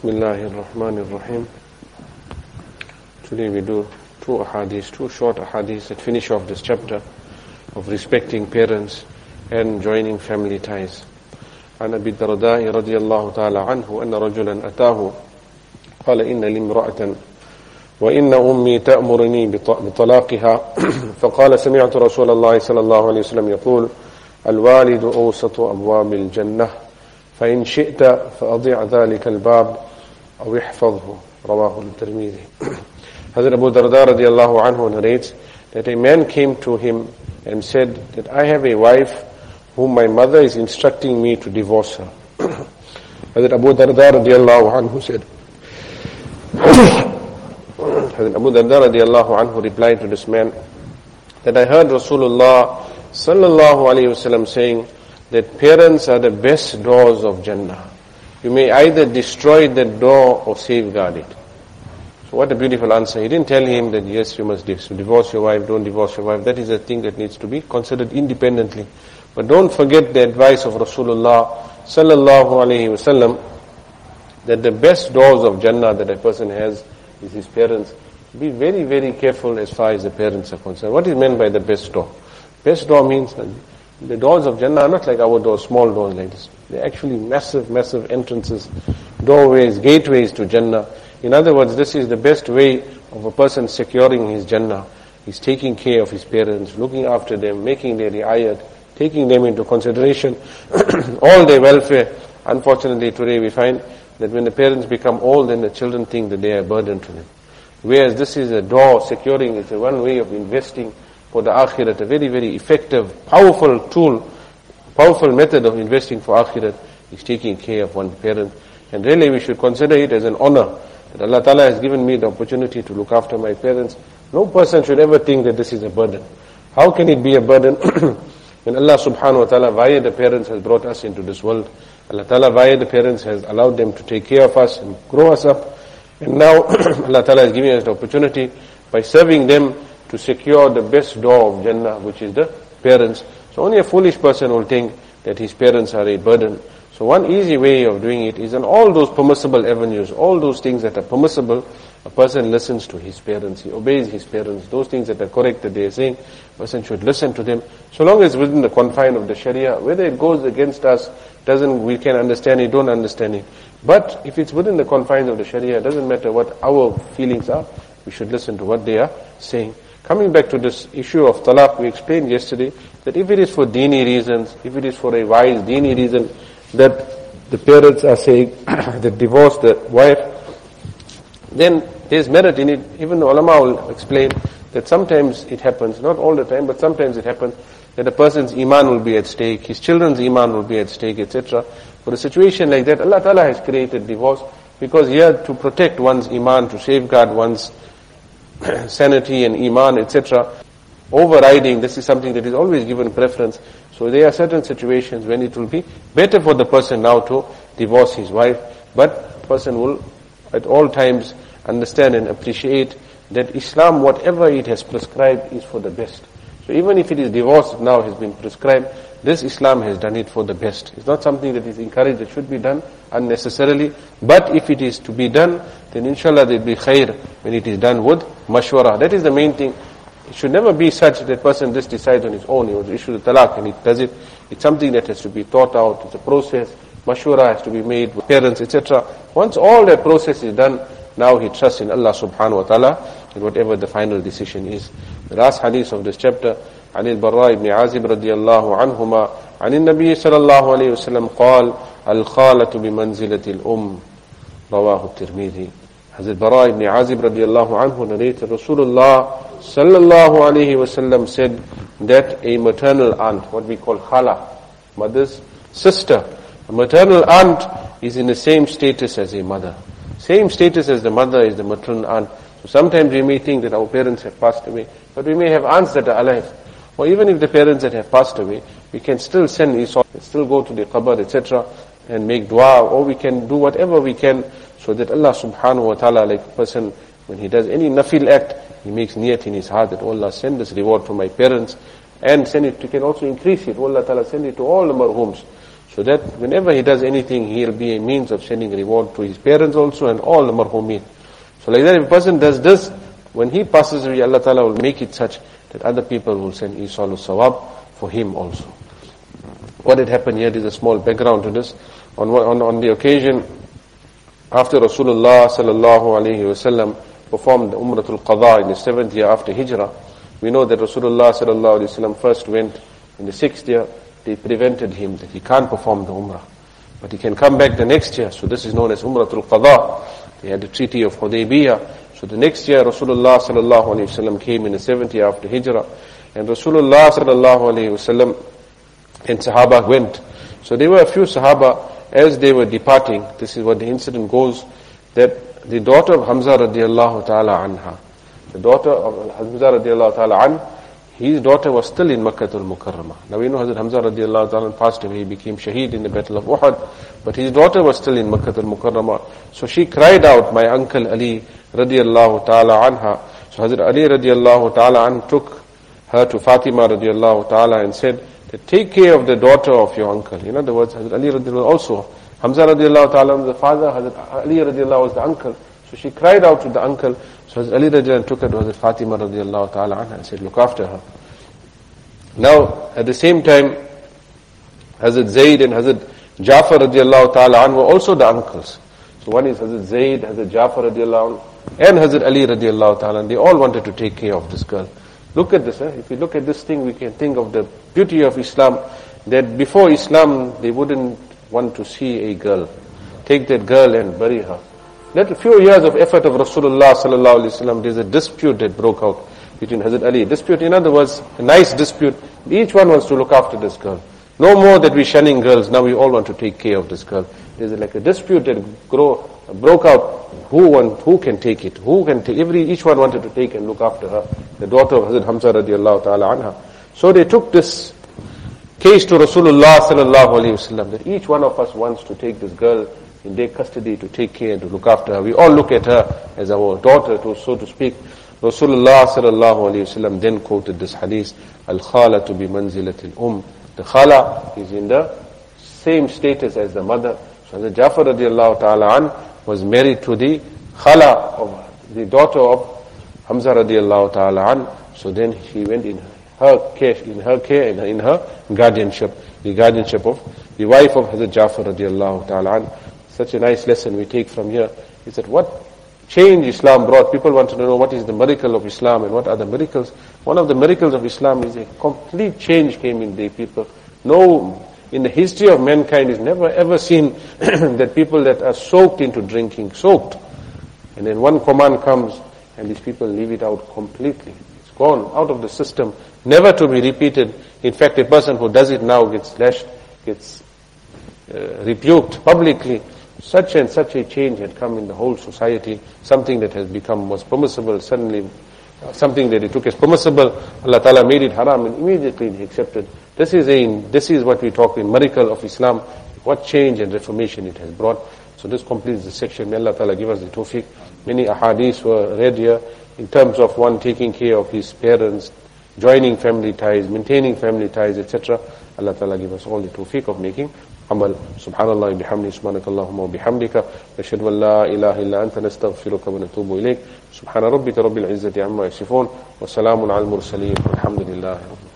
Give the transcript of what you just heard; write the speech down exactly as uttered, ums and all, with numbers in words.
Bismillahir Rahmanir Rahim. Today we do two ahadith, two short ahadith that finish off this chapter of respecting parents and joining family ties. عن أبي الدرداء رضي الله تعالى عنه أن رجلا أتاه قال إن لي امرأة وإن أمي تأمرني بطلاقها فقال سمعت رسول الله صلى الله عليه وسلم يقول الوالد أوسط أبواب الجنة فإن شئت فأضيع ذلك الباب أو احفظه رواه الترمذي. Hazrat Abu Darda radiallahu anhu narrates that a man came to him and said that I have a wife whom my mother is instructing me to divorce her. Hazrat Abu Darda radiallahu anhu said, Hazrat Abu Darda radiallahu anhu replied to this man that I heard Rasulullah sallallahu alayhi wasallam saying that parents are the best doors of Jannah. You may either destroy that door or safeguard it. So what a beautiful answer. He didn't tell him that yes, you must divorce your wife, don't divorce your wife. That is a thing that needs to be considered independently. But don't forget the advice of Rasulullah sallallahu alayhi wasallam that the best doors of Jannah that a person has is his parents. Be very, very careful as far as the parents are concerned. What is meant by the best door? Best door means that the doors of Jannah are not like our doors, small doors like this. They're actually massive, massive entrances, doorways, gateways to Jannah. In other words, this is the best way of a person securing his Jannah. He's taking care of his parents, looking after them, making their riayat, taking them into consideration, all their welfare. Unfortunately, today we find that when the parents become old, then the children think that they are a burden to them. Whereas this is a door securing, it's a one way of investing for the akhirat, a very, very effective, powerful tool, powerful method of investing for akhirat is taking care of one's parent. And really we should consider it as an honor that Allah Ta'ala has given me the opportunity to look after my parents. No person should ever think that this is a burden. How can it be a burden when Allah Subhanahu Wa Ta'ala via the parents has brought us into this world? Allah Ta'ala via the parents has allowed them to take care of us and grow us up. And now Allah Ta'ala is giving us the opportunity by serving them to secure the best door of Jannah, which is the parents. So only a foolish person will think that his parents are a burden. So one easy way of doing it is on all those permissible avenues, all those things that are permissible, a person listens to his parents, he obeys his parents. Those things that are correct that they are saying, a person should listen to them. So long as within the confine of the Sharia, whether it goes against us, doesn't, we can understand it, don't understand it. But if it's within the confines of the Sharia, it doesn't matter what our feelings are, we should listen to what they are saying. Coming back to this issue of talaq, we explained yesterday that if it is for dini reasons, if it is for a wise dini reason, that the parents are saying that divorce the wife, then there's merit in it. Even the ulama will explain that sometimes it happens, not all the time, but sometimes it happens that a person's iman will be at stake, his children's iman will be at stake, et cetera. For a situation like that, Allah Ta'ala has created divorce because here to protect one's iman, to safeguard one's sanity and iman, et cetera. Overriding, this is something that is always given preference. So there are certain situations when it will be better for the person now to divorce his wife, but the person will at all times understand and appreciate that Islam, whatever it has prescribed, is for the best. So even if it is divorce now has been prescribed, this Islam has done it for the best. It's not something that is encouraged, that should be done unnecessarily. But if it is to be done, then inshallah there will be khair when it is done with mashwara. That is the main thing. It should never be such that person just decides on his own. He will issue the talaq and he does it. It's something that has to be thought out. It's a process. Mashwara has to be made with parents, et cetera. Once all that process is done, now he trusts in Allah subhanahu wa ta'ala and whatever the final decision is. The last hadith of this chapter, عن البراء بن عازب رضي الله عنهما عن النبي صلى الله عليه وسلم قال الخالة بمنزلة الأم رواه الترمذي. Hazrat Bara ibn Azib radiallahu anhu narrated Rasulullah sallallahu alayhi wasallam said that a maternal aunt, what we call khala, mother's sister, a maternal aunt is in the same status as a mother. Same status as the mother is the maternal aunt. So sometimes we may think that our parents have passed away, but we may have aunts that are alive. Or even if the parents that have passed away, we can still send isal, still go to the qabr, et cetera, and make dua, or we can do whatever we can so that Allah subhanahu wa ta'ala, like a person, when he does any nafil act, he makes niyat in his heart that, oh Allah, send this reward for my parents, and send it, you can also increase it, oh Allah ta'ala, send it to all the marhums. So that whenever he does anything, he'll be a means of sending reward to his parents also and all the marhumin. So like that, if a person does this, when he passes away, Allah Ta'ala will make it such that other people will send Isalu Sawab for him also. What had happened here is a small background to this. On, on, on the occasion, after Rasulullah Sallallahu Alaihi Wasallam performed the Umratul Qadha in the seventh year after Hijrah, we know that Rasulullah Sallallahu Alaihi Wasallam first went in the sixth year. They prevented him that he can't perform the Umrah, but he can come back the next year. So this is known as Umratul Qadha. They had the Treaty of Hudaybiyah. So the next year Rasulullah Sallallahu Alaihi Wasallam came in the seventh year after Hijrah, and Rasulullah Sallallahu Alaihi Wasallam and Sahaba went. So there were a few Sahaba, as they were departing, this is what the incident goes, that the daughter of Hamza radiallahu ta'ala anha, the daughter of Hamza radiallahu ta'ala anha, his daughter was still in Makkah al-Mukarramah. Now we know Hazrat Hamza radiallahu ta'ala passed away, he became shaheed in the battle of Uhud, but his daughter was still in Makkah al-Mukarramah. So she cried out, my uncle Ali radiallahu ta'ala anha. So Hazrat Ali radiallahu ta'ala anha took her to Fatima radiallahu ta'ala and said, take care of the daughter of your uncle. In other words, Hazrat Ali radiallahu also, Hamza radiallahu ta'ala was the father, Hazrat Ali radiallahu was the uncle. So she cried out to the uncle. So Hazrat Ali radiallahu took her to Hazrat Fatima radiallahu ta'ala anha and said, look after her. Now, at the same time, Hazrat Zayd and Hazrat Jafar radiallahu ta'ala anha were also the uncles. So one is Hazrat Zayd, Hazrat Jafar radiallahu anha, and Hazrat Ali radiallahu ta'ala, they all wanted to take care of this girl. Look at this, eh? If we look at this thing, we can think of the beauty of Islam, that before Islam, they wouldn't want to see a girl. Take that girl and bury her. Let a few years of effort of Rasulullah sallallahu alaihi wasallam, there's a dispute that broke out between Hazrat Ali. Dispute, in other words, a nice dispute. Each one wants to look after this girl. No more that we're shunning girls, now we all want to take care of this girl. There's like a dispute that grow, broke out. Who want, who can take it? Who can take, every, each one wanted to take and look after her. The daughter of Hazrat Hamza radiallahu ta'ala anha. So they took this case to Rasulullah sallallahu alayhi wasallam, that each one of us wants to take this girl in their custody, to take care and to look after her. We all look at her as our daughter, to, so to speak. Rasulullah sallallahu alayhi wasallam then quoted this hadith, Al-Khalatu bi manzilatil um. The Khala is in the same status as the mother. So Hazrat Jafar radiallahu ta'ala an was married to the Khala, of the daughter of Hamza radiallahu ta'ala an. So then she went in her care, in her care, in her, in her guardianship, the guardianship of the wife of Hazrat Jafar radiallahu ta'ala an. Such a nice lesson we take from here is that what change Islam brought. People want to know what is the miracle of Islam and what are the miracles. One of the miracles of Islam is a complete change came in the people. No, in the history of mankind is never ever seen that people that are soaked into drinking, soaked. And then one command comes and these people leave it out completely. It's gone out of the system, never to be repeated. In fact, a person who does it now gets lashed, gets uh, rebuked publicly. Such and such a change had come in the whole society. Something that has become was permissible, suddenly uh, something that he took as permissible, Allah Ta'ala made it haram and immediately he accepted. This is a, this is what we talk in miracle of Islam, what change and reformation it has brought. So this completes the section. May Allah Ta'ala give us the tawfiq. Many ahadith were read here in terms of one taking care of his parents, joining family ties, maintaining family ties, et cetera. Allah Ta'ala give us all the tawfiq of making amal. Subhanallah bihamdi, subhanakallahumma wa bihamdika, nashhadu an la ilaha illa anta nastaghfiruka wa natubu ilayk. Subhana rabbika rabbil izzati amma yasifun, wa salamun al mursaleen, walhamdulillahi rabbil alamin.